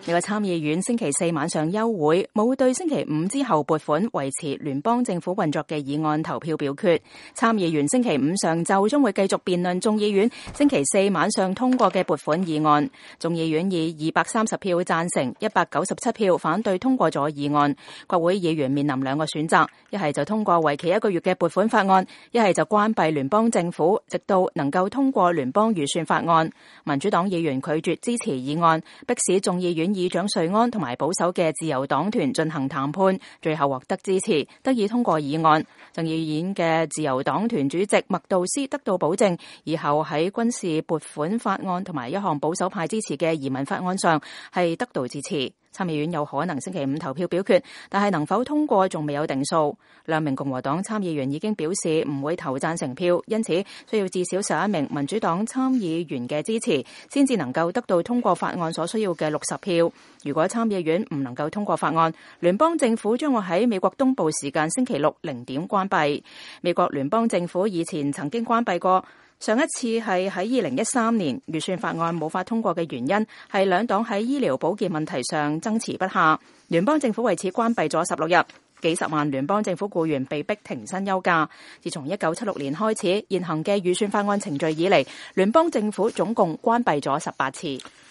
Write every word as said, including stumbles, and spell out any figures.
美國參議院星期四晚上休會，冇對星期五之後撥款維持聯邦政府運作嘅議案投票表決。參議員星期五上晝將會繼續辯論眾議院星期四晚上通過嘅撥款議案。眾議院以二百三十票贊成、一百九十七票反對通過咗議案。國會議員面臨兩個選擇，一係就通過為期一個月嘅撥款法案，一係就關閉聯邦政府，直到能夠通過聯邦預算法案。民主黨議員拒絕支持議案，迫使眾議院議長瑞安同埋保守嘅自由黨團進行談判，最後獲得支持，得以通過議案。眾議院嘅自由黨團主席麥杜斯得到保證，以後喺軍事撥款法案同埋一項保守派支持嘅移民法案上係得到支持。參議院有可能星期五投票表決，但係能否通過仲未有定數。兩名共和黨參議員已經表示唔會投贊成票，因此需要至少十一名民主黨參議員嘅支持，先至能夠得到通過法案所需要嘅六十票。如果參議院唔能夠通過法案，聯邦政府將會喺美國東部時間星期六零點關閉。美國聯邦政府以前曾經關閉過。上一次係喺二零一三年，預算法案冇法通過嘅原因係兩黨喺醫療保健問題上爭持不下。聯邦政府為此關閉咗十六日，幾十萬聯邦政府僱員被逼停薪休假。自從一九七六年開始現行嘅預算法案程序以嚟，聯邦政府總共關閉咗十八次。